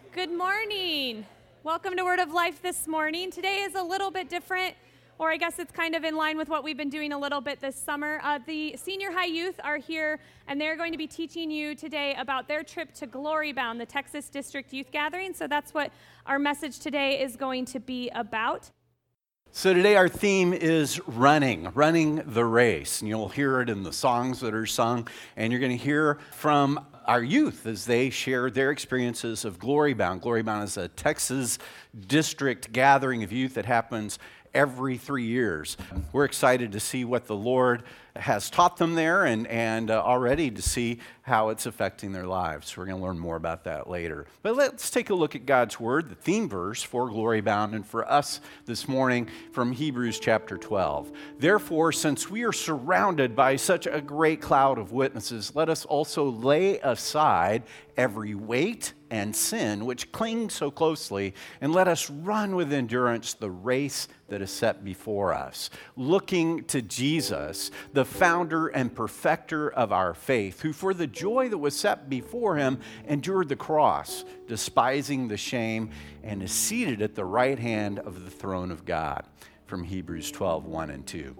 Good morning. Welcome to Word of Life this morning. Today is a little bit different, or I guess it's kind of in line with what we've been doing a little bit this summer. The senior high youth are here, and they're going to be teaching you today about their trip to Glory Bound, the Texas District Youth Gathering. So that's what our message today is going to be about. So today our theme is running the race. And you'll hear it in the songs that are sung, and you're going to hear from our youth as they share their experiences of Glory Bound. Glory Bound is a Texas district gathering of youth that happens every 3 years. We're excited to see what the Lord has taught them there and already to see how it's affecting their lives. We're going to learn more about that later. But let's take a look at God's Word, the theme verse for Glory Bound, and for us this morning from Hebrews chapter 12. Therefore, since we are surrounded by such a great cloud of witnesses, let us also lay aside every weight and sin which clings so closely, and let us run with endurance the race that is set before us, looking to Jesus, the founder and perfecter of our faith, who for the joy that was set before him endured the cross, despising the shame, and is seated at the right hand of the throne of God. From Hebrews 12, 1 and 2.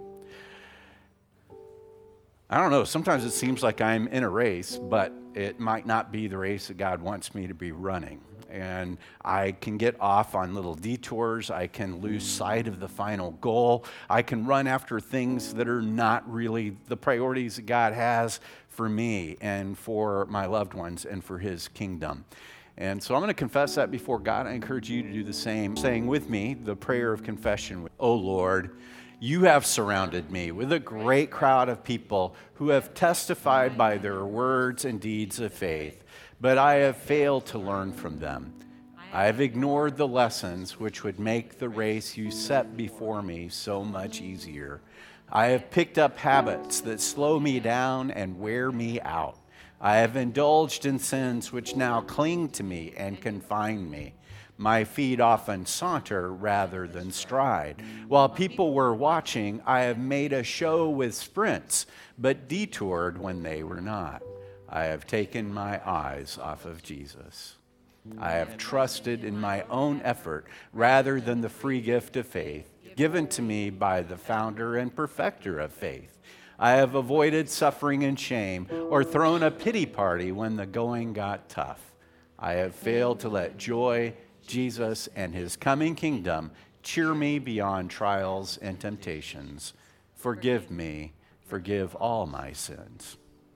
I don't know, sometimes it seems like I'm in a race, but it might not be the race that God wants me to be running. And I can get off on little detours. I can lose sight of the final goal. I can run after things that are not really the priorities that God has for me and for my loved ones and for his kingdom. And so I'm going to confess that before God. I encourage you to do the same, saying with me the prayer of confession. Oh Lord, you have surrounded me with a great crowd of people who have testified by their words and deeds of faith, but I have failed to learn from them. I have ignored the lessons which would make the race you set before me so much easier. I have picked up habits that slow me down and wear me out. I have indulged in sins which now cling to me and confine me. My feet often saunter rather than stride. While people were watching, I have made a show with sprints, but detoured when they were not. I have taken my eyes off of Jesus. I have trusted in my own effort rather than the free gift of faith given to me by the founder and perfecter of faith. I have avoided suffering and shame or thrown a pity party when the going got tough. I have failed to let joy, Jesus, and his coming kingdom cheer me beyond trials and temptations. Forgive me, forgive all my sins.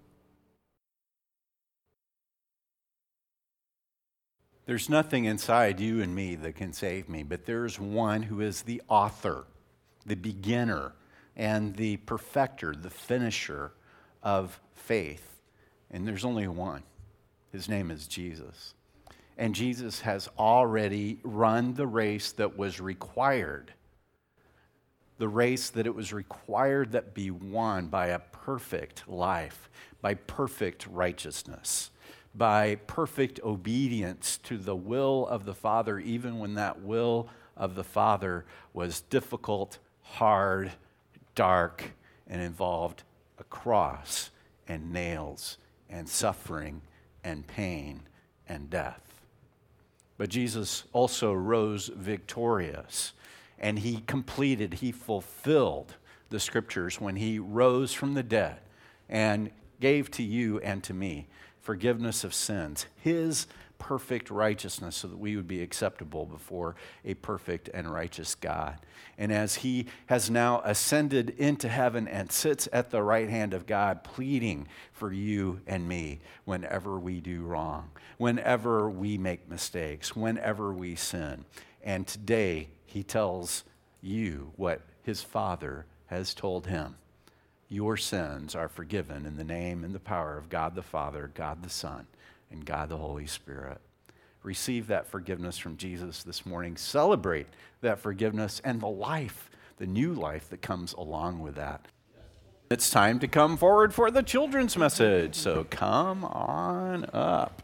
There's nothing inside you and me that can save me, but there's one who is the author, the beginner, and the perfecter, the finisher of faith. And there's only one. His name is Jesus. And Jesus has already run the race that was required. The race that it was required that be won by a perfect life, by perfect righteousness, by perfect obedience to the will of the Father, even when that will of the Father was difficult, hard, dark, and involved a cross and nails and suffering and pain and death. But Jesus also rose victorious, and he fulfilled the scriptures when he rose from the dead and gave to you and to me forgiveness of sins, his perfect righteousness, so that we would be acceptable before a perfect and righteous God. And as he has now ascended into heaven and sits at the right hand of God, pleading for you and me whenever we do wrong, whenever we make mistakes, whenever we sin. And today he tells you what his Father has told him. Your sins are forgiven in the name and the power of God the Father, God the Son, and God the Holy Spirit. Receive that forgiveness from Jesus this morning. Celebrate that forgiveness and the life, the new life that comes along with that. It's time to come forward for the children's message, so come on up.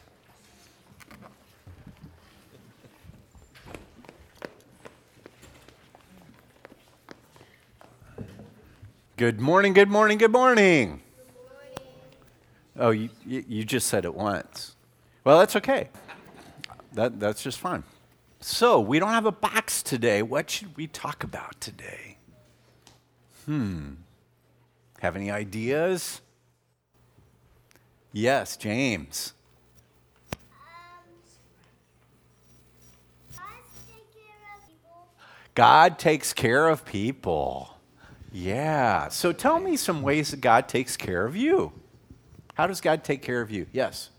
Good morning, good morning, good morning. Oh, you just said it once. Well, that's okay. That's just fine. So, we don't have a box today. What should we talk about today? Have any ideas? Yes, James. God takes care of people. Yeah. So tell me some ways that God takes care of you. How does God take care of you? Yes.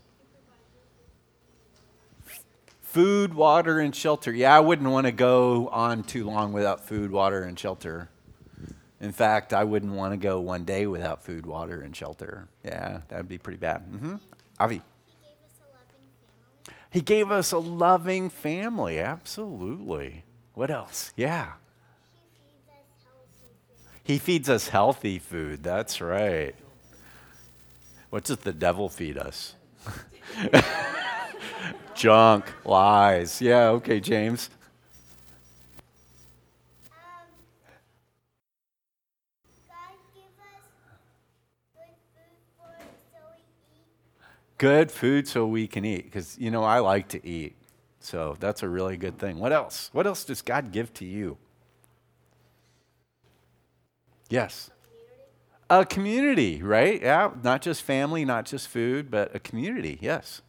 Food, water, and shelter. Yeah, I wouldn't want to go on too long without food, water, and shelter. In fact, I wouldn't want to go one day without food, water, and shelter. Yeah, that would be pretty bad. Avi. He gave us a loving family. Absolutely. What else? Yeah. He feeds us healthy food. That's right. What does the devil feed us? Junk, lies. Yeah, okay, James. Good food so we can eat. Because, I like to eat. So that's a really good thing. What else? What else does God give to you? Yes. A community, right? Yeah, not just family, not just food, but a community. Yes.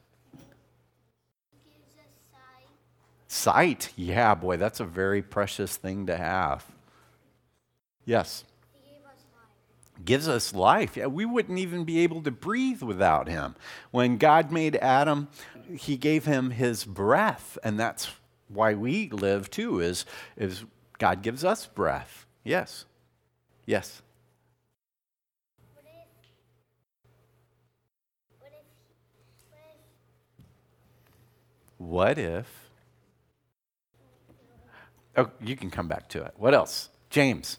Sight. Yeah, boy, that's a very precious thing to have. Yes. Gives us life. Yeah, we wouldn't even be able to breathe without him. When God made Adam, he gave him his breath, and that's why we live too, is God gives us breath. Yes. Yes. What if? Oh, you can come back to it. What else? James.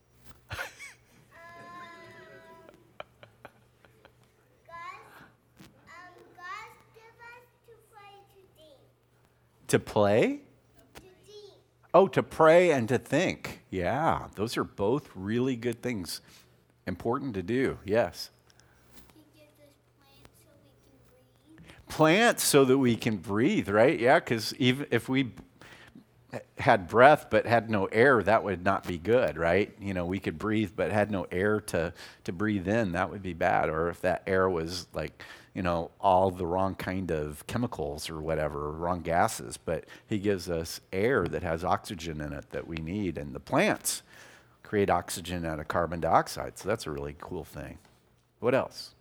To play? Oh, to pray and to think. Yeah, those are both really good things. Important to do, yes. He gives us plants so that we can breathe, right? Yeah, because even if we had breath but had no air, that would not be good, right? We could breathe but had no air to breathe in, that would be bad. Or if that air was like, all the wrong kind of chemicals or whatever, wrong gases. But he gives us air that has oxygen in it that we need. And the plants create oxygen out of carbon dioxide. So that's a really cool thing. What else?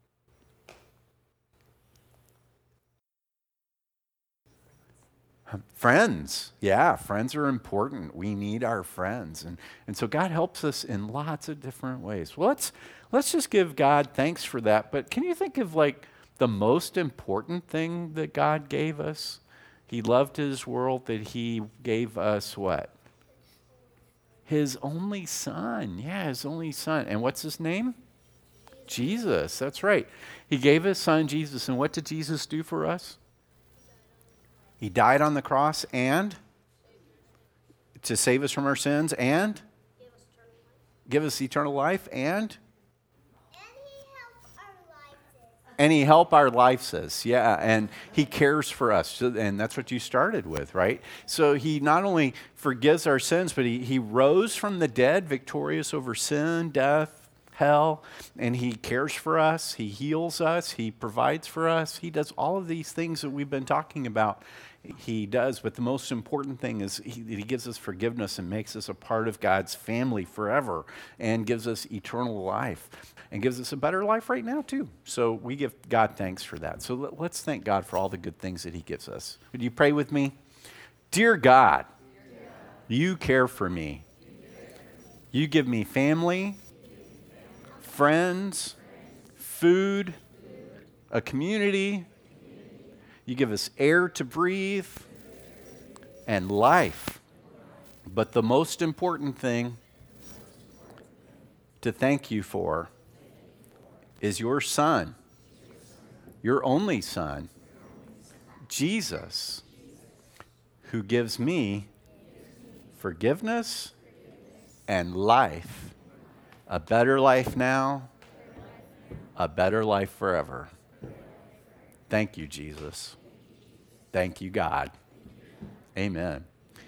Friends. Yeah, friends are important. We need our friends. And so God helps us in lots of different ways. Well, let's just give God thanks for that. But can you think of like the most important thing that God gave us? He loved his world, that he gave us what? His only son. Yeah, his only son. And what's his name? Jesus. That's right. He gave his son Jesus. And what did Jesus do for us? He died on the cross and to save us from our sins and give us eternal life and he helped our lives. Yeah, and he cares for us. And that's what you started with, right? So he not only forgives our sins, but he rose from the dead, victorious over sin, death, hell, and he cares for us. He heals us. He provides for us. He does all of these things that we've been talking about. He does, but the most important thing is he gives us forgiveness and makes us a part of God's family forever and gives us eternal life and gives us a better life right now too. So we give God thanks for that. So let's thank God for all the good things that he gives us. Would you pray with me? Dear God, you care for me. You give me family, friends, food, a community. You give us air to breathe and life. But the most important thing to thank you for is your son, your only son, Jesus, who gives me forgiveness and life, a better life now, a better life forever. Thank you, Jesus. Thank you, God. Amen.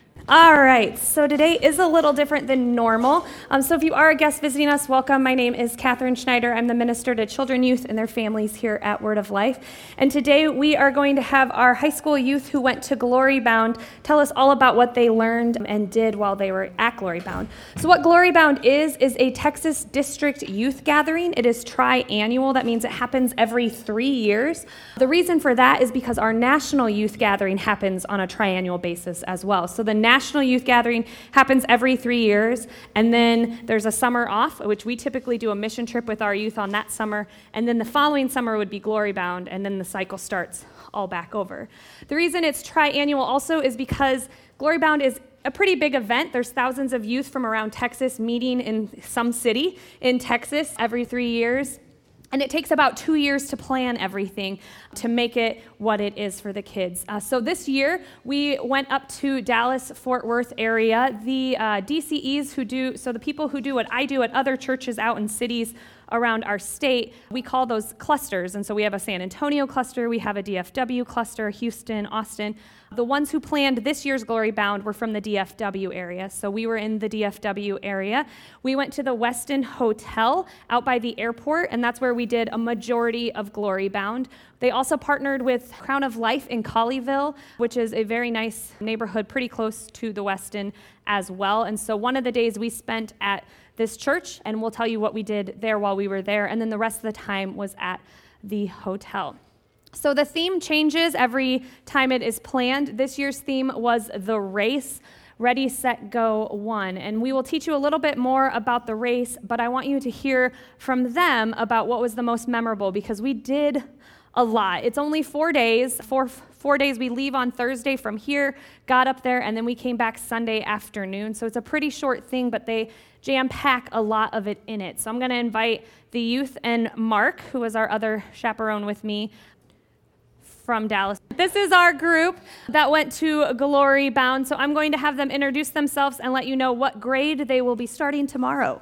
All right, so today is a little different than normal. So if you are a guest visiting us, welcome. My name is Catherine Schneider. I'm the minister to children, youth, and their families here at Word of Life. And today we are going to have our high school youth who went to Glory Bound tell us all about what they learned and did while they were at Glory Bound. So what Glory Bound is a Texas District youth gathering. It is tri-annual. That means it happens every 3 years. The reason for that is because our national youth gathering happens on a triannual basis as well. So the National Youth Gathering happens every 3 years, and then there's a summer off, which we typically do a mission trip with our youth on that summer, and then the following summer would be Glory Bound, and then the cycle starts all back over. The reason it's triannual also is because Glory Bound is a pretty big event. There's thousands of youth from around Texas meeting in some city in Texas every 3 years. And it takes about 2 years to plan everything to make it what it is for the kids. So this year, we went up to Dallas-Fort Worth area. The DCEs the people who do what I do at other churches out in cities around our state, we call those clusters. And so we have a San Antonio cluster, we have a DFW cluster, Houston, Austin. The ones who planned this year's Glory Bound were from the DFW area. So we were in the DFW area. We went to the Westin Hotel out by the airport, and that's where we did a majority of Glory Bound. They also partnered with Crown of Life in Colleyville, which is a very nice neighborhood pretty close to the Westin as well. And so one of the days we spent at this church, and we'll tell you what we did there while we were there, and then the rest of the time was at the hotel. So the theme changes every time it is planned. This year's theme was the race, Ready, Set, Go, One. And we will teach you a little bit more about the race, but I want you to hear from them about what was the most memorable, because we did a lot. It's only 4 days. Four days. We leave on Thursday from here, got up there, and then we came back Sunday afternoon. So it's a pretty short thing, but they jam-pack a lot of it in it. So I'm going to invite the youth and Mark, who was our other chaperone with me, from Dallas. This is our group that went to Glory Bound, so I'm going to have them introduce themselves and let you know what grade they will be starting tomorrow,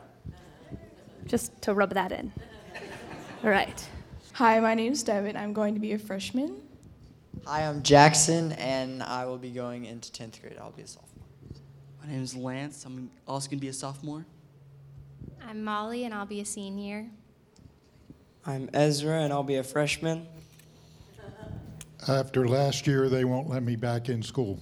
just to rub that in. All right. Hi, my name is Devin. I'm going to be a freshman. Hi, I'm Jackson, and I will be going into 10th grade. I'll be a sophomore. My name is Lance. I'm also going to be a sophomore. I'm Molly, and I'll be a senior. I'm Ezra, and I'll be a freshman. After last year, they won't let me back in school.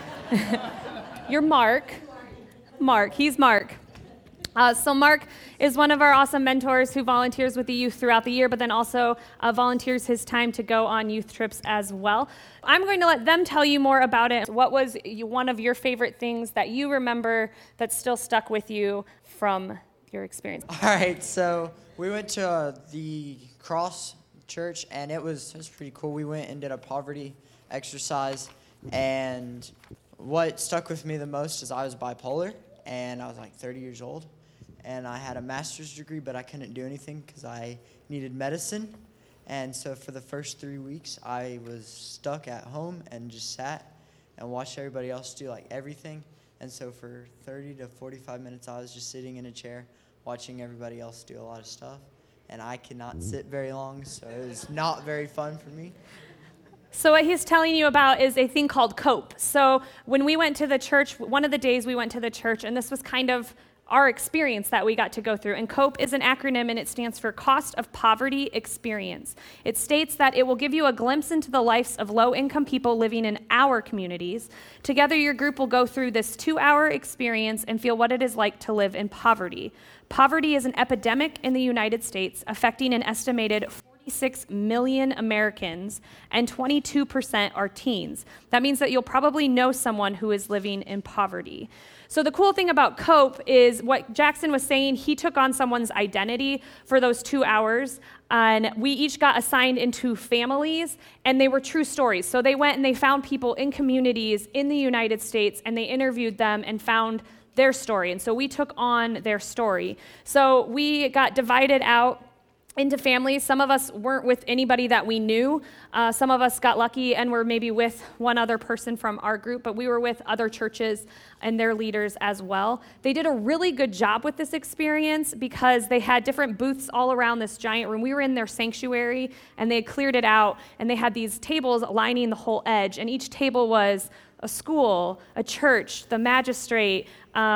You're Mark. He's Mark. So Mark is one of our awesome mentors who volunteers with the youth throughout the year, but then also volunteers his time to go on youth trips as well. I'm going to let them tell you more about it. What was one of your favorite things that you remember that still stuck with you from your experience? All right, so we went to the Cross Church, and it was pretty cool. We went and did a poverty exercise, and what stuck with me the most is I was bipolar, and I was like 30 years old, and I had a master's degree, but I couldn't do anything because I needed medicine. And so for the first 3 weeks, I was stuck at home and just sat and watched everybody else do like everything. And so for 30 to 45 minutes, I was just sitting in a chair watching everybody else do a lot of stuff. And I could not sit very long, so it was not very fun for me. So what he's telling you about is a thing called COPE. So when we went to the church, one of the days we went to the church, and this was kind of our experience that we got to go through. And COPE is an acronym, and it stands for Cost of Poverty Experience. It states that it will give you a glimpse into the lives of low-income people living in our communities. Together, your group will go through this 2-hour experience and feel what it is like to live in poverty. Poverty is an epidemic in the United States, affecting an estimated 46 million Americans, and 22% are teens. That means that you'll probably know someone who is living in poverty. So the cool thing about COPE is what Jackson was saying, he took on someone's identity for those 2 hours, and we each got assigned into families, and they were true stories. So they went and they found people in communities in the United States, and they interviewed them and found their story. And so we took on their story. So we got divided out into families. Some of us weren't with anybody that we knew. Some of us got lucky and were maybe with one other person from our group, but we were with other churches and their leaders as well. They did a really good job with this experience because they had different booths all around this giant room. We were in their sanctuary, and they had cleared it out, and they had these tables lining the whole edge, and each table was a school, a church, the magistrate,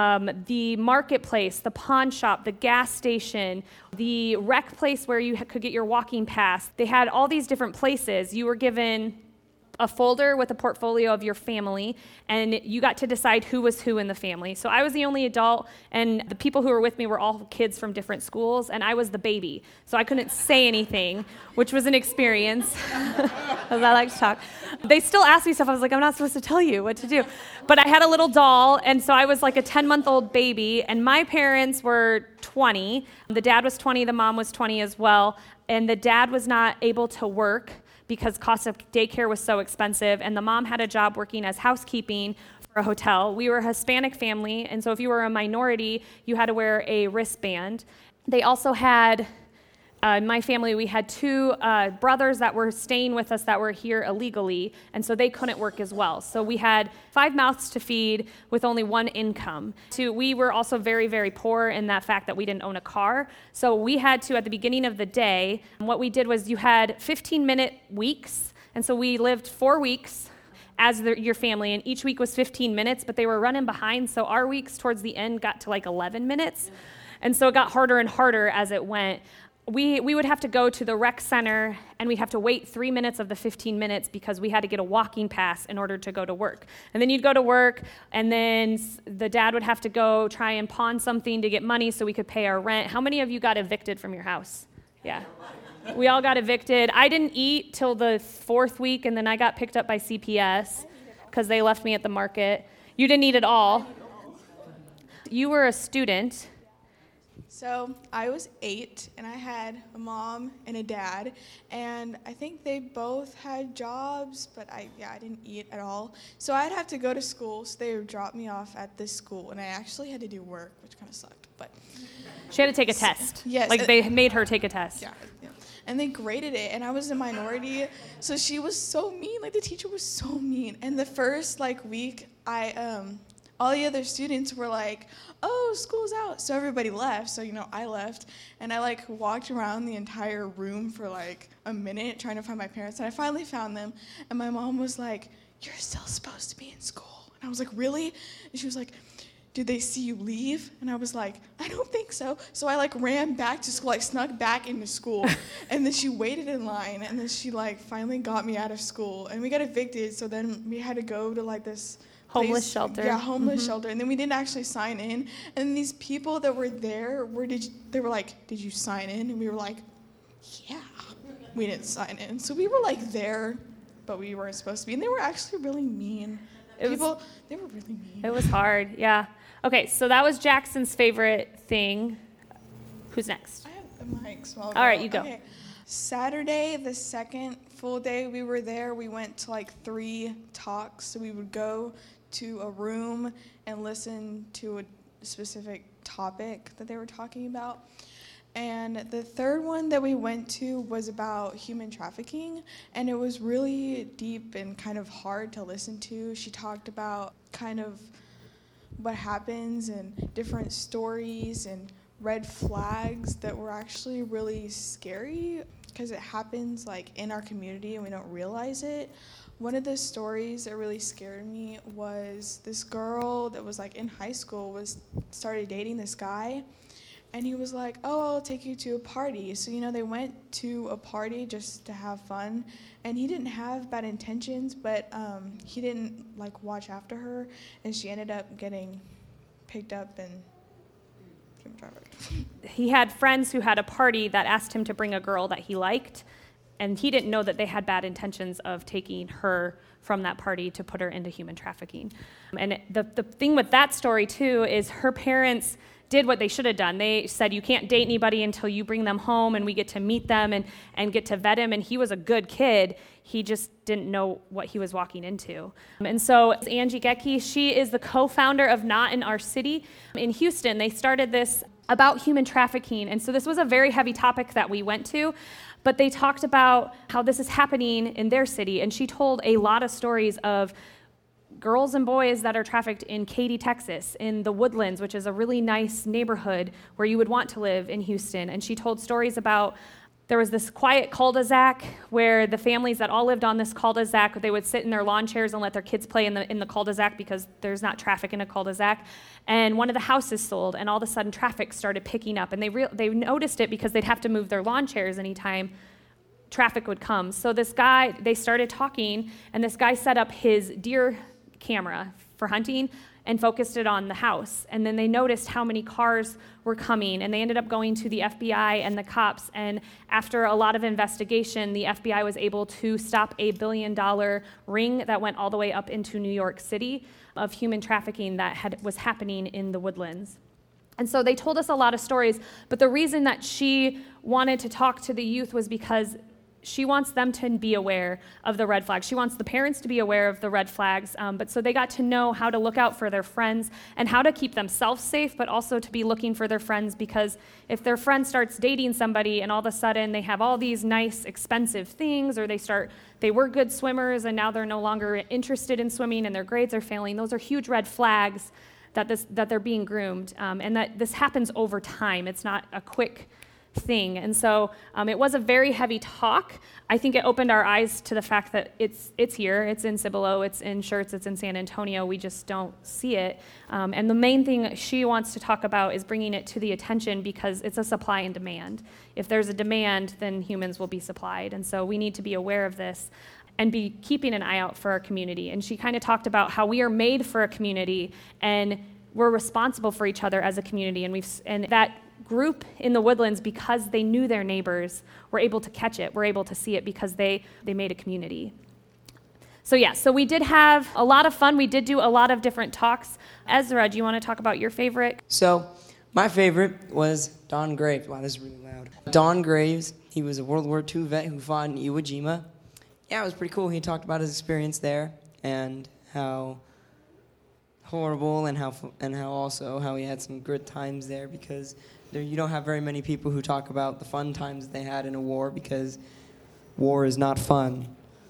the marketplace, the pawn shop, the gas station, the rec place where you could get your walking pass. They had all these different places. You were given a folder with a portfolio of your family, and you got to decide who was who in the family. So I was the only adult, and the people who were with me were all kids from different schools, and I was the baby. So I couldn't say anything, which was an experience, because I like to talk. They still asked me stuff. I was like, I'm not supposed to tell you what to do. But I had a little doll, and so I was like a 10-month-old baby, and my parents were 20. The dad was 20, the mom was 20 as well, and the dad was not able to work because cost of daycare was so expensive, and the mom had a job working as housekeeping for a hotel. We were a Hispanic family, and so if you were a minority, you had to wear a wristband. They also had, in my family, we had two brothers that were staying with us that were here illegally, and so they couldn't work as well. So we had 5 mouths to feed with only one income. We were also very, very poor in that fact that we didn't own a car. So we had to, at the beginning of the day, what we did was you had 15-minute weeks, and so we lived 4 weeks as your family, and each week was 15 minutes, but they were running behind, so our weeks towards the end got to like 11 minutes, and so it got harder and harder as it went. We would have to go to the rec center, and we'd have to wait 3 minutes of the 15 minutes because we had to get a walking pass in order to go to work. And then you'd go to work, and then the dad would have to go try and pawn something to get money so we could pay our rent. How many of you got evicted from your house? Yeah. We all got evicted. I didn't eat till the 4th week, and then I got picked up by CPS because they left me at the market. You didn't eat at all. You were a student. So I was 8, and I had a mom and a dad, and I think they both had jobs, but I didn't eat at all. So I'd have to go to school, so they would drop me off at this school, and I actually had to do work, which kind of sucked, but. She had to take a test. Yes. Like they made her take a test. Yeah. And they graded it, and I was a minority, so she was so mean. Like, the teacher was so mean. And the first, week, all the other students were like, oh, school's out. So everybody left. So, I left. And I, walked around the entire room for, a minute trying to find my parents. And I finally found them. And my mom was like, you're still supposed to be in school. And I was like, really? And she was like, did they see you leave? And I was like, I don't think so. So I ran back to school, snuck back into school. And then she waited in line. And then she finally got me out of school. And we got evicted. So then we had to go to this homeless place, shelter. Yeah, homeless shelter. And then we didn't actually sign in. And these people that were there, they were like, did you sign in? And we were like, yeah. We didn't sign in. So we were there, but we weren't supposed to be. And they were actually really mean. They were really mean. It was hard, yeah. Okay, so that was Jackson's favorite thing. Who's next? I have the mic, so I'll go. All right, you go. Okay. Saturday, the second full day we were there, we went to 3 talks. So we would go to a room and listen to a specific topic that they were talking about. And the third one that we went to was about human trafficking, and it was really deep and kind of hard to listen to. She talked about kind of what happens and different stories and red flags that were actually really scary because it happens in our community and we don't realize it. One of the stories that really scared me was this girl that was in high school started dating this guy. And he was like, oh, I'll take you to a party. So, they went to a party just to have fun. And he didn't have bad intentions, but he didn't, watch after her. And she ended up getting picked up and trafficked. He had friends who had a party that asked him to bring a girl that he liked. And he didn't know that they had bad intentions of taking her from that party to put her into human trafficking. And the thing with that story, too, is her parents did what they should have done. They said, you can't date anybody until you bring them home and we get to meet them and get to vet him. And he was a good kid. He just didn't know what he was walking into. And so Angie Gecky, she is the co-founder of Not in Our City. In Houston, they started this about human trafficking. And so this was a very heavy topic that we went to, but they talked about how this is happening in their city. And she told a lot of stories of girls and boys that are trafficked in Katy, Texas, in the Woodlands, which is a really nice neighborhood where you would want to live in Houston. And she told stories about there was this quiet cul-de-sac where the families that all lived on this cul-de-sac, they would sit in their lawn chairs and let their kids play in the cul-de-sac because there's not traffic in a cul-de-sac. And one of the houses sold, and all of a sudden traffic started picking up. And they noticed it because they'd have to move their lawn chairs anytime traffic would come. So this guy, they started talking, and this guy set up his deer camera for hunting and focused it on the house. And then they noticed how many cars were coming, and they ended up going to the FBI and the cops. And after a lot of investigation, the FBI was able to stop a $1 billion ring that went all the way up into New York City of human trafficking that was happening in the Woodlands. And so they told us a lot of stories, but the reason that she wanted to talk to the youth was because she wants them to be aware of the red flags. She wants the parents to be aware of the red flags, but so they got to know how to look out for their friends and how to keep themselves safe, but also to be looking for their friends, because if their friend starts dating somebody and all of a sudden they have all these nice, expensive things, or they were good swimmers and now they're no longer interested in swimming and their grades are failing, those are huge red flags that they're being groomed, and that this happens over time. It's not a quick thing. And so it was a very heavy talk. I think it opened our eyes to the fact that it's here, it's in Cibolo, it's in Schertz, it's in San Antonio. We just don't see it. And the main thing she wants to talk about is bringing it to the attention, because it's a supply and demand. If there's a demand, then humans will be supplied. And so we need to be aware of this and be keeping an eye out for our community. And she kind of talked about how we are made for a community and we're responsible for each other as a community. And that group in the Woodlands, because they knew their neighbors, were able to catch it, were able to see it, because they made a community. So we did have a lot of fun. We did do a lot of different talks. Ezra, do you want to talk about your favorite? So my favorite was Don Graves. Wow, this is really loud. Don Graves, he was a World War II vet who fought in Iwo Jima. Yeah, it was pretty cool. He talked about his experience there and how horrible and how he had some good times there, because you don't have very many people who talk about the fun times they had in a war, because war is not fun.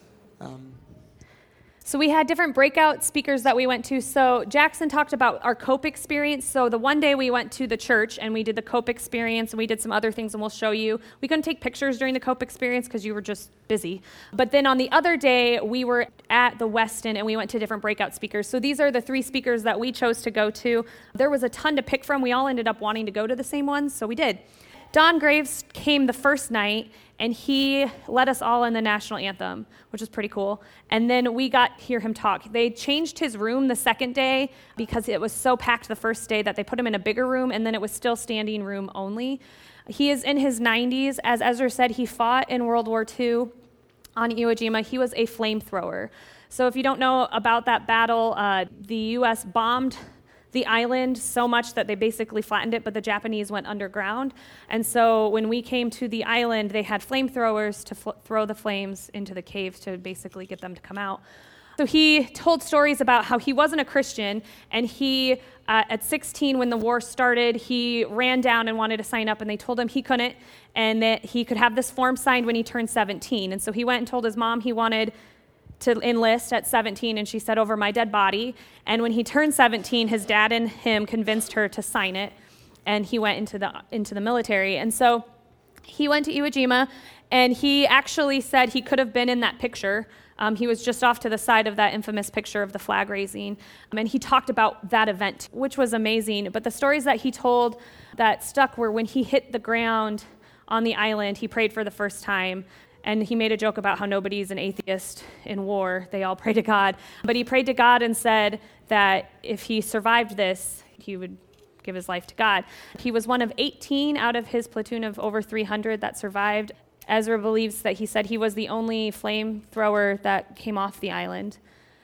So we had different breakout speakers that we went to. So Jackson talked about our COPE experience. So the one day we went to the church and we did the COPE experience, and we did some other things, and we'll show you. We couldn't take pictures during the COPE experience because you were just busy. But then on the other day, we were at the Westin and we went to different breakout speakers. So these are the 3 speakers that we chose to go to. There was a ton to pick from. We all ended up wanting to go to the same ones, so we did. Don Graves came the first night, and he led us all in the national anthem, which was pretty cool. And then we got to hear him talk. They changed his room the second day because it was so packed the first day that they put him in a bigger room, and then it was still standing room only. He is in his 90s. As Ezra said, he fought in World War II on Iwo Jima. He was a flamethrower. So if you don't know about that battle, the U.S. bombed the island so much that they basically flattened it, but the Japanese went underground. And so when we came to the island, they had flamethrowers to throw the flames into the caves to basically get them to come out. So he told stories about how he wasn't a Christian, and he, at 16, when the war started, he ran down and wanted to sign up, and they told him he couldn't, and that he could have this form signed when he turned 17. And so he went and told his mom he wanted to enlist at 17, and she said, over my dead body. And when he turned 17, his dad and him convinced her to sign it, and he went into the military. And so he went to Iwo Jima, and he actually said he could have been in that picture. He was just off to the side of that infamous picture of the flag raising, and he talked about that event, which was amazing. But the stories that he told that stuck were when he hit the ground on the island, he prayed for the first time. And he made a joke about how nobody's an atheist in war. They all pray to God. But he prayed to God and said that if he survived this, he would give his life to God. He was one of 18 out of his platoon of over 300 that survived. Ezra believes that he said he was the only flamethrower that came off the island.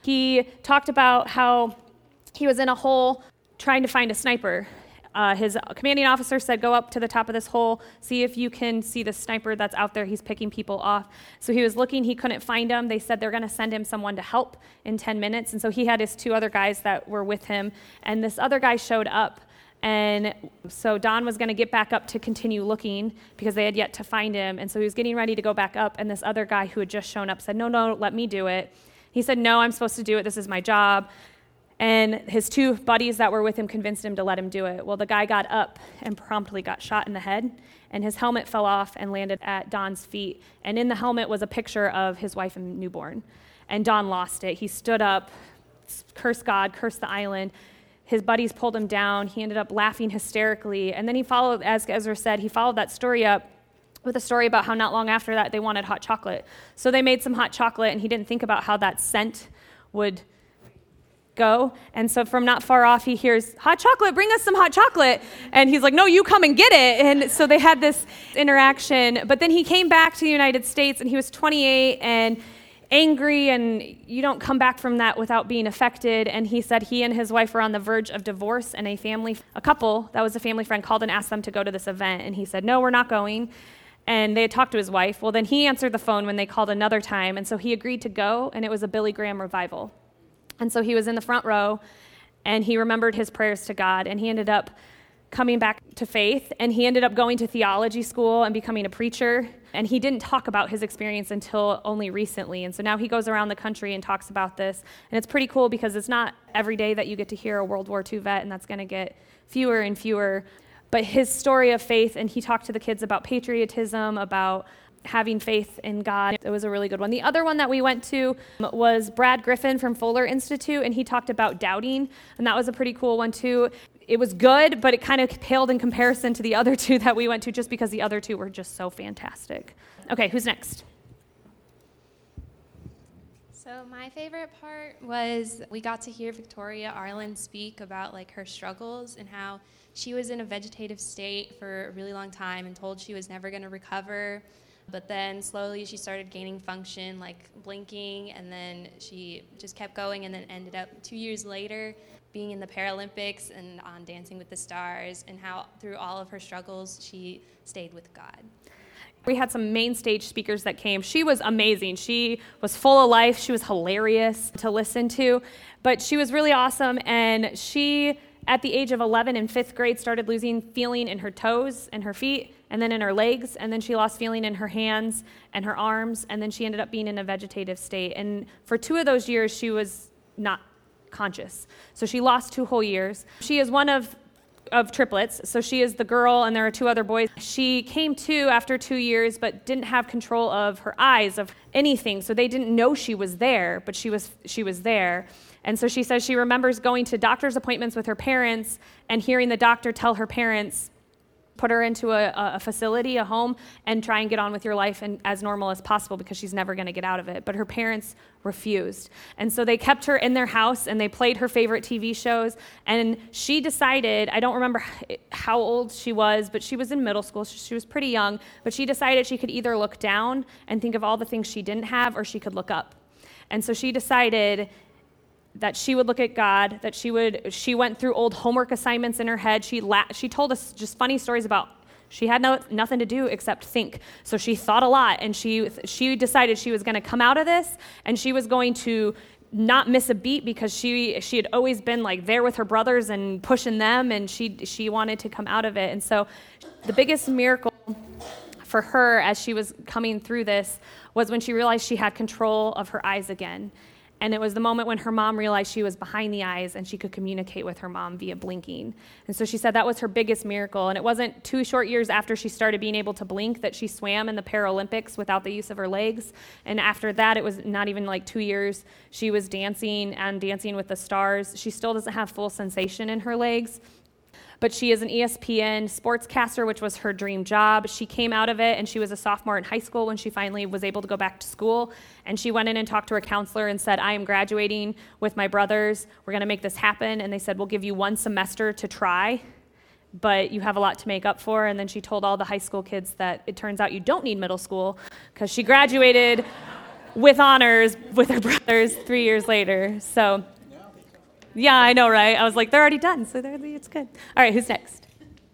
He talked about how he was in a hole trying to find a sniper. His commanding officer said, go up to the top of this hole, see if you can see the sniper that's out there. He's picking people off. So he was looking, he couldn't find him. They said they're going to send him someone to help in 10 minutes. And so he had his 2 other guys that were with him. And this other guy showed up, And so Don was going to get back up to continue looking because they had yet to find him. And so he was getting ready to go back up. And this other guy who had just shown up said, no, let me do it. He said, no, I'm supposed to do it. This is my job. And his two buddies that were with him convinced him to let him do it. Well, the guy got up and promptly got shot in the head. And his helmet fell off and landed at Don's feet. And in the helmet was a picture of his wife and newborn. And Don lost it. He stood up, cursed God, cursed the island. His buddies pulled him down. He ended up laughing hysterically. And then he followed, as Ezra said, he followed that story up with a story about how not long after that they wanted hot chocolate. So they made some hot chocolate, and he didn't think about how that scent would go. And so from not far off, he hears, hot chocolate, bring us some hot chocolate. And he's like, no, you come and get it. And so they had this interaction. But then he came back to the United States, and he was 28 and angry, and you don't come back from that without being affected. And he said he and his wife were on the verge of divorce, and a couple that was a family friend called and asked them to go to this event. And he said, no, we're not going. And they had talked to his wife. Well, then he answered the phone when they called another time. And so he agreed to go, and it was a Billy Graham revival. And so he was in the front row, and he remembered his prayers to God, and he ended up coming back to faith, and he ended up going to theology school and becoming a preacher. And he didn't talk about his experience until only recently. And so now he goes around the country and talks about this. And it's pretty cool because it's not every day that you get to hear a World War II vet, and that's going to get fewer and fewer. But his story of faith, and he talked to the kids about patriotism, about having faith in God. It was a really good one. The other one that we went to was Brad Griffin from Fuller Institute, and he talked about doubting, and that was a pretty cool one too. It was good, but it kind of paled in comparison to the other two that we went to just because the other two were just so fantastic. Okay, who's next? So my favorite part was we got to hear Victoria Arlen speak about like her struggles and how she was in a vegetative state for a really long time and told she was never going to recover. But then slowly she started gaining function, like blinking, and then she just kept going and then ended up 2 years later being in the Paralympics and on Dancing with the Stars, and how through all of her struggles she stayed with God. We had some main stage speakers that came. She was amazing. She was full of life. She was hilarious to listen to, but she was really awesome. And she, at the age of 11 in 5th grade, started losing feeling in her toes and her feet, and then in her legs, and then she lost feeling in her hands and her arms, and then she ended up being in a vegetative state. And for 2 of those years, she was not conscious. So she lost 2 whole years. She is one of triplets, so she is the girl, and there are 2 other boys. She came to after 2 years, but didn't have control of her eyes, of anything, so they didn't know she was there, but she was there. And so she says she remembers going to doctor's appointments with her parents and hearing the doctor tell her parents, put her into a facility, a home, and try and get on with your life and as normal as possible because she's never going to get out of it. But her parents refused. And so they kept her in their house, and they played her favorite TV shows. And she decided, I don't remember how old she was, but she was in middle school. She was pretty young. But she decided she could either look down and think of all the things she didn't have, or she could look up. And so she decided that she would look at God, that she went through old homework assignments in her head. She told us just funny stories about she had nothing to do except think. So she thought a lot, and she decided she was going to come out of this, and she was going to not miss a beat because she had always been like there with her brothers and pushing them, and she wanted to come out of it. And so the biggest miracle for her as she was coming through this was when she realized she had control of her eyes again. And it was the moment when her mom realized she was behind the eyes and she could communicate with her mom via blinking. And so she said that was her biggest miracle. And it wasn't 2 short years after she started being able to blink that she swam in the Paralympics without the use of her legs. And after that, it was not even like 2 years, she was dancing and Dancing with the Stars. She still doesn't have full sensation in her legs, but she is an ESPN sportscaster, which was her dream job. She came out of it, and she was a sophomore in high school when she finally was able to go back to school. And she went in and talked to her counselor and said, I am graduating with my brothers. We're going to make this happen. And they said, we'll give you 1 semester to try, but you have a lot to make up for. And then she told all the high school kids that it turns out you don't need middle school because she graduated with honors with her brothers 3 years later. So yeah, I know, right? I was like, they're already done, so it's good. All right, who's next?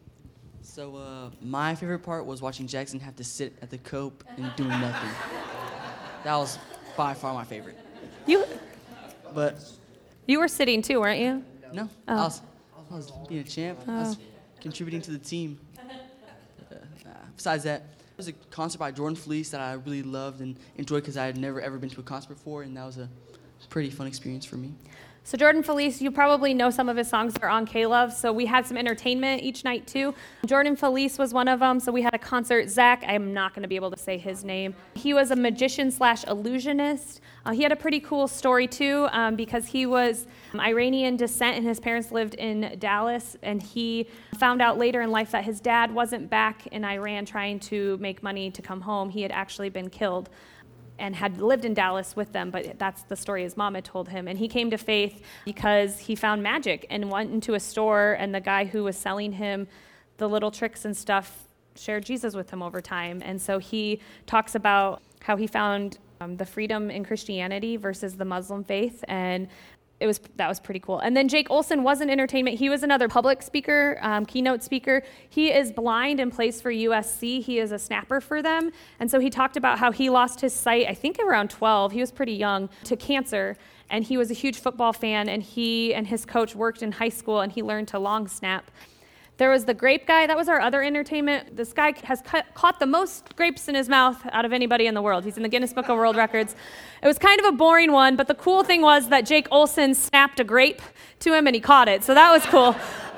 So my favorite part was watching Jackson have to sit at the cope and do nothing. That was by far my favorite. You But were sitting too, weren't you? no, Oh. I was I was being a champ. I was contributing to the team. Besides that, there was a concert by Jordan Felice that I really loved and enjoyed because I had never ever been to a concert before, and that was a pretty fun experience for me. So Jordan Felice, you probably know some of his songs that are on K-Love, so we had some entertainment each night too. Jordan Felice was one of them, so we had a concert. Zach, I'm not going to be able to say his name. He was a magician/illusionist. He had a pretty cool story too, because he was Iranian descent and his parents lived in Dallas, and he found out later in life that his dad wasn't back in Iran trying to make money to come home. He had actually been killed and had lived in Dallas with them, but that's the story his mom had told him. And he came to faith because he found magic and went into a store, and the guy who was selling him the little tricks and stuff shared Jesus with him over time. And so he talks about how he found the freedom in Christianity versus the Muslim faith, and that was pretty cool. And then Jake Olson was in entertainment. He was another public speaker, keynote speaker. He is blind and plays for USC. He is a snapper for them. And so he talked about how he lost his sight, I think around 12, he was pretty young, to cancer. And he was a huge football fan, and he and his coach worked in high school, and he learned to long snap. There was the grape guy. That was our other entertainment. This guy has caught the most grapes in his mouth out of anybody in the world. He's in the Guinness Book of World Records. It was kind of a boring one, but the cool thing was that Jake Olson snapped a grape to him and he caught it, so that was cool.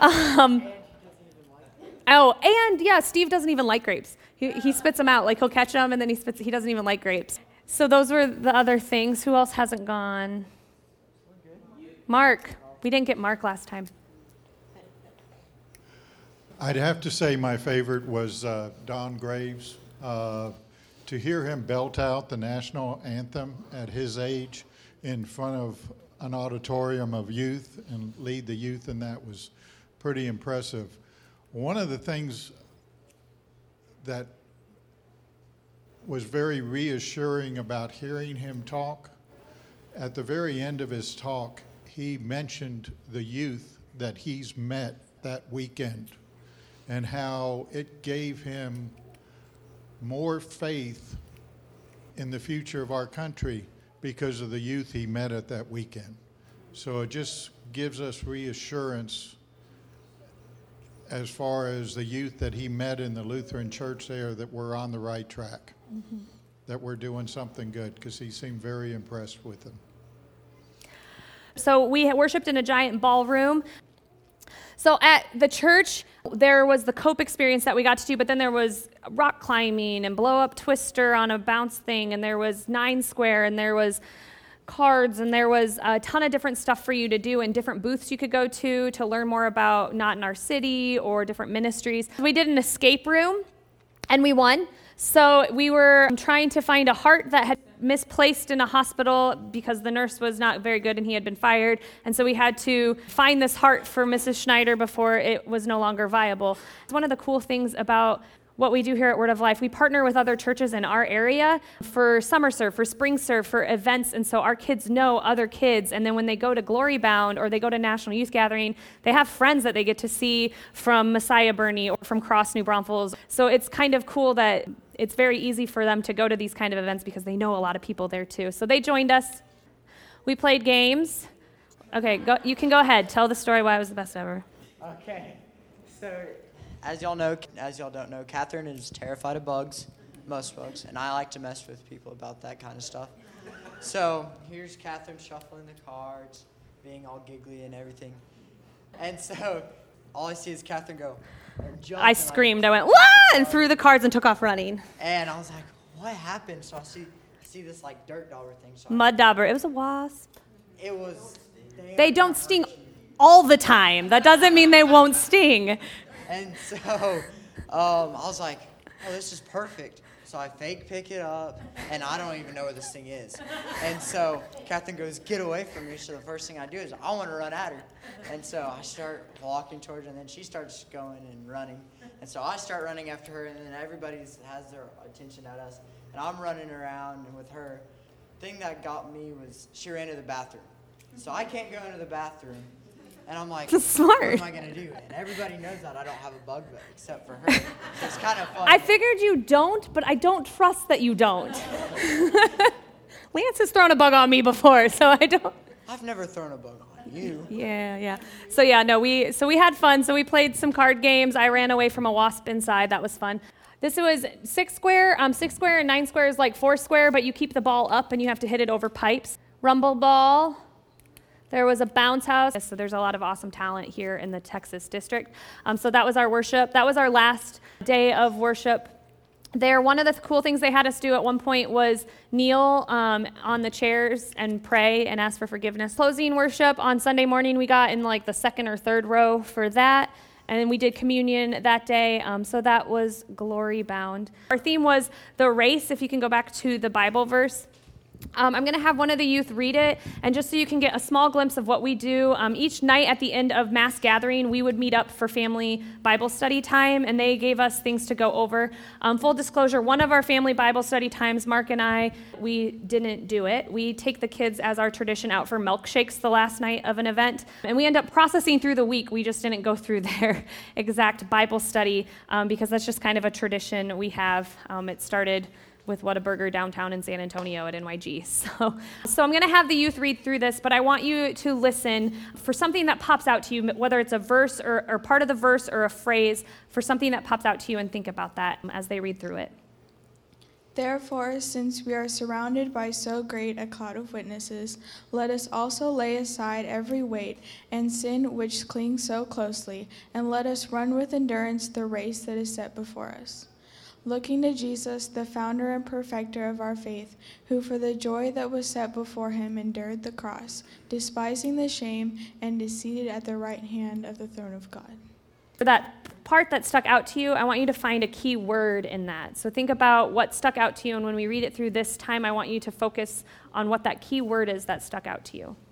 Steve doesn't even like grapes. He spits them out, like he'll catch them and then he doesn't even like grapes. So those were the other things. Who else hasn't gone? Mark. We didn't get Mark last time. I'd have to say my favorite was Don Graves. To hear him belt out the national anthem at his age in front of an auditorium of youth and lead the youth in that was pretty impressive. One of the things that was very reassuring about hearing him talk, at the very end of his talk, he mentioned the youth that he's met that weekend and how it gave him more faith in the future of our country because of the youth he met at that weekend. So it just gives us reassurance as far as the youth that he met in the Lutheran church there that we're on the right track, that we're doing something good, because he seemed very impressed with them. So we worshiped in a giant ballroom. So at the church, there was the Cope experience that we got to do, but then there was rock climbing and blow-up twister on a bounce thing, and there was 9 Square, and there was cards, and there was a ton of different stuff for you to do and different booths you could go to learn more about Not in Our City or different ministries. We did an escape room, and we won. So we were trying to find a heart that had misplaced in a hospital because the nurse was not very good and he had been fired. And so we had to find this heart for Mrs. Schneider before it was no longer viable. It's one of the cool things about what we do here at Word of Life. We partner with other churches in our area for summer serve, for spring serve, for events, and so our kids know other kids, and then when they go to Glory Bound or they go to National Youth Gathering, they have friends that they get to see from Messiah Burney or from Cross New Braunfels. So it's kind of cool that it's very easy for them to go to these kind of events because they know a lot of people there too. So they joined us. We played games. Okay, you can go ahead. Tell the story why it was the best ever. Okay, so as y'all don't know, Catherine is terrified of bugs, most bugs, and I like to mess with people about that kind of stuff. So here's Catherine shuffling the cards, being all giggly and everything. And so all I see is Catherine go, jump. I screamed. I went, "Wah!" and threw the cards and took off running. And I was like, what happened? So I see this like dirt dauber thing. So Mud dauber. It was a wasp. It was. They don't sting all the time. That doesn't mean they won't sting. And so I was like, oh, this is perfect. So I fake pick it up, and I don't even know where this thing is. And so Catherine goes, get away from me. So the first thing I do is I want to run at her. And so I start walking towards her, and then she starts going and running. And so I start running after her, and then everybody has their attention at us. And I'm running around with her. The thing that got me was she ran to the bathroom. So I can't go into the bathroom. And I'm like, smart. What am I going to do? And everybody knows that I don't have a bug bag except for her. So it's kind of fun. I figured you don't, but I don't trust that you don't. Lance has thrown a bug on me before, so I don't. I've never thrown a bug on you. Yeah. So we had fun. So we played some card games. I ran away from a wasp inside. That was fun. This was 6 square. 6 square and 9 square is like 4 square, but you keep the ball up and you have to hit it over pipes. Rumble ball. There was a bounce house. So there's a lot of awesome talent here in the Texas district. So that was our worship. That was our last day of worship there. One of the cool things they had us do at one point was kneel on the chairs and pray and ask for forgiveness. Closing worship on Sunday morning, we got in like the 2nd or 3rd row for that. And then we did communion that day, so that was glory bound. Our theme was the race, if you can go back to the Bible verse. I'm going to have one of the youth read it, and just so you can get a small glimpse of what we do, each night at the end of mass gathering, we would meet up for family Bible study time, and they gave us things to go over. Full disclosure, one of our family Bible study times, Mark and I, we didn't do it. We take the kids as our tradition out for milkshakes the last night of an event, and we end up processing through the week. We just didn't go through their exact Bible study because that's just kind of a tradition we have. It started with Whataburger downtown in San Antonio at NYG. So I'm going to have the youth read through this, but I want you to listen for something that pops out to you, whether it's a verse or part of the verse or a phrase, for something that pops out to you, and think about that as they read through it. Therefore, since we are surrounded by so great a cloud of witnesses, let us also lay aside every weight and sin which clings so closely, and let us run with endurance the race that is set before us. Looking to Jesus, the founder and perfecter of our faith, who for the joy that was set before him endured the cross, despising the shame, and is seated at the right hand of the throne of God. For that part that stuck out to you, I want you to find a key word in that. So think about what stuck out to you, and when we read it through this time, I want you to focus on what that key word is that stuck out to you.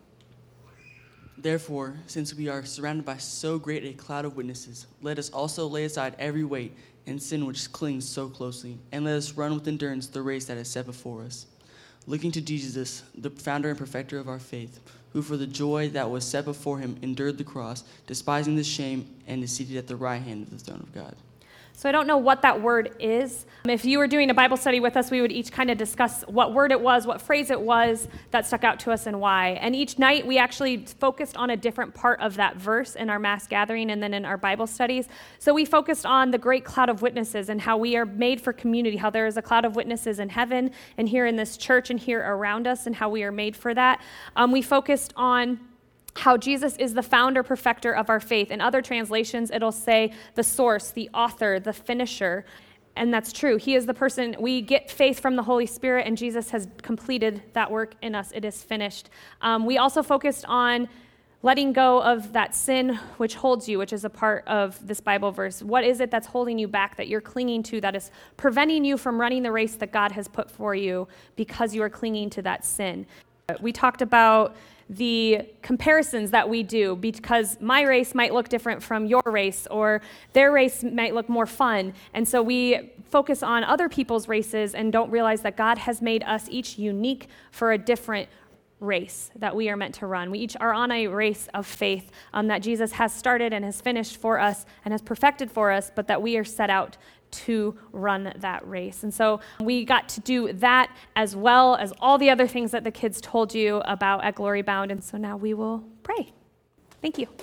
Therefore, since we are surrounded by so great a cloud of witnesses, let us also lay aside every weight and sin which clings so closely, and let us run with endurance the race that is set before us. Looking to Jesus, the founder and perfecter of our faith, who for the joy that was set before him endured the cross, despising the shame, and is seated at the right hand of the throne of God. So I don't know what that word is. If you were doing a Bible study with us, we would each kind of discuss what word it was, what phrase it was that stuck out to us, and why. And each night we actually focused on a different part of that verse in our mass gathering and then in our Bible studies. So we focused on the great cloud of witnesses and how we are made for community, how there is a cloud of witnesses in heaven and here in this church and here around us, and how we are made for that. We focused on how Jesus is the founder, perfecter of our faith. In other translations, it'll say the source, the author, the finisher. And that's true. He is the person. We get faith from the Holy Spirit, and Jesus has completed that work in us. It is finished. We also focused on letting go of that sin which holds you, which is a part of this Bible verse. What is it that's holding you back, that you're clinging to, that is preventing you from running the race that God has put for you because you are clinging to that sin? We talked about the comparisons that we do, because my race might look different from your race, or their race might look more fun. And so we focus on other people's races and don't realize that God has made us each unique for a different race that we are meant to run. We each are on a race of faith that Jesus has started and has finished for us and has perfected for us, but that we are set out to run that race. And so we got to do that as well as all the other things that the kids told you about at Glory Bound. And so now we will pray. Thank you.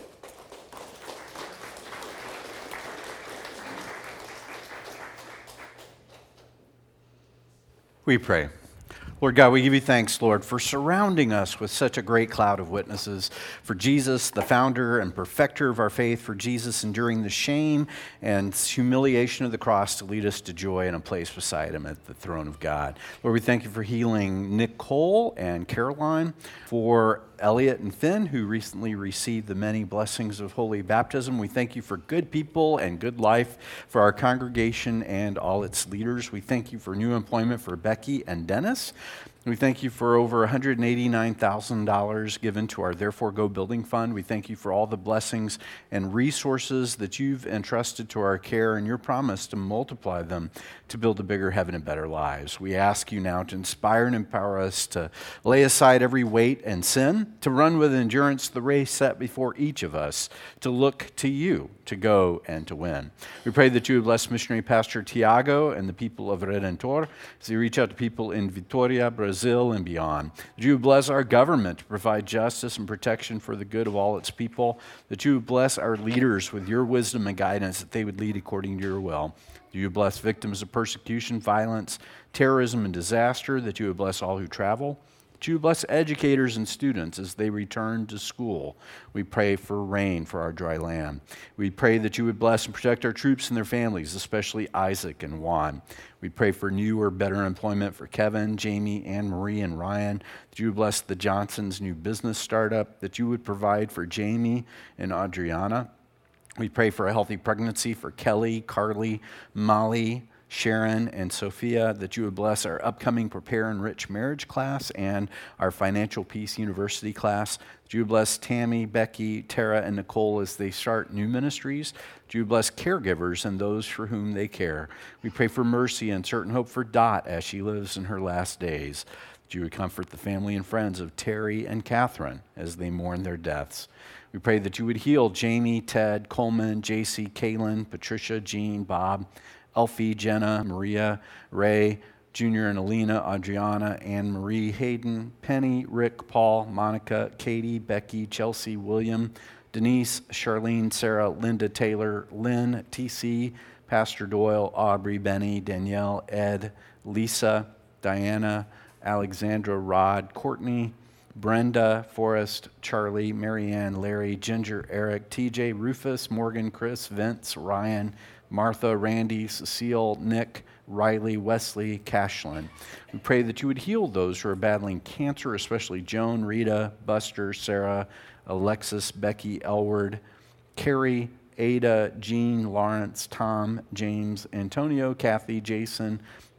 We pray. Lord God, we give you thanks, Lord, for surrounding us with such a great cloud of witnesses, for Jesus, the founder and perfecter of our faith, for Jesus enduring the shame and humiliation of the cross to lead us to joy and a place beside him at the throne of God. Lord, we thank you for healing Nicole and Caroline, for Elliot and Finn, who recently received the many blessings of holy baptism. We thank you for good people and good life for our congregation and all its leaders. We thank you for new employment for Becky and Dennis. We thank you for over $189,000 given to our Therefore Go Building Fund. We thank you for all the blessings and resources that you've entrusted to our care and your promise to multiply them to build a bigger heaven and better lives. We ask you now to inspire and empower us to lay aside every weight and sin, to run with endurance the race set before each of us, to look to you, to go and to win. We pray that you would bless missionary Pastor Tiago and the people of Redentor as they reach out to people in Vitoria, Brazil, Brazil and beyond. That you would bless our government to provide justice and protection for the good of all its people. That you would bless our leaders with your wisdom and guidance, that they would lead according to your will. That you would bless victims of persecution, violence, terrorism, and disaster. That you would bless all who travel. That you would bless educators and students as they return to school. We pray for rain for our dry land. We pray that you would bless and protect our troops and their families, especially Isaac and Juan. We pray for new or better employment for Kevin, Jamie, Anne Marie, and Ryan. That you would bless the Johnsons' new business startup. That you would provide for Jamie and Adriana. We pray for a healthy pregnancy for Kelly, Carly, Molly, Sharon, and Sophia, that you would bless our upcoming Prepare and Rich Marriage class and our Financial Peace University class. That you would bless Tammy, Becky, Tara, and Nicole as they start new ministries. That you would bless caregivers and those for whom they care. We pray for mercy and certain hope for Dot as she lives in her last days. That you would comfort the family and friends of Terry and Catherine as they mourn their deaths. We pray that you would heal Jamie, Ted, Coleman, JC, Kaylin, Patricia, Jean, Bob, Elfie, Jenna, Maria, Ray, Junior and Alina, Adriana, Anne Marie, Hayden, Penny, Rick, Paul, Monica, Katie, Becky, Chelsea, William, Denise, Charlene, Sarah, Linda, Taylor, Lynn, TC, Pastor Doyle, Aubrey, Benny, Danielle, Ed, Lisa, Diana, Alexandra, Rod, Courtney, Brenda, Forrest, Charlie, Marianne, Larry, Ginger, Eric, TJ, Rufus, Morgan, Chris, Vince, Ryan, Martha, Randy, Cecile, Nick, Riley, Wesley, Cashlin. We pray that you would heal those who are battling cancer, especially Joan, Rita, Buster, Sarah, Alexis, Becky, Elward, Carrie, Ada, Jean, Lawrence, Tom, James, Antonio, Kathy, Jason,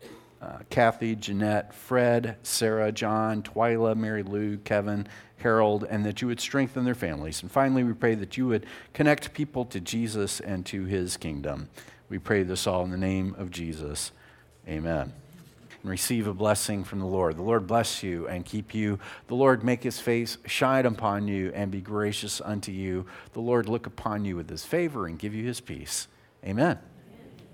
Kathy, Jeanette, Fred, Sarah, John, Twyla, Mary Lou, Kevin, Harold, and that you would strengthen their families. And finally, we pray that you would connect people to Jesus and to his kingdom. We pray this all in the name of Jesus. Amen. And receive a blessing from the Lord. The Lord bless you and keep you. The Lord make his face shine upon you and be gracious unto you. The Lord look upon you with his favor and give you his peace. Amen.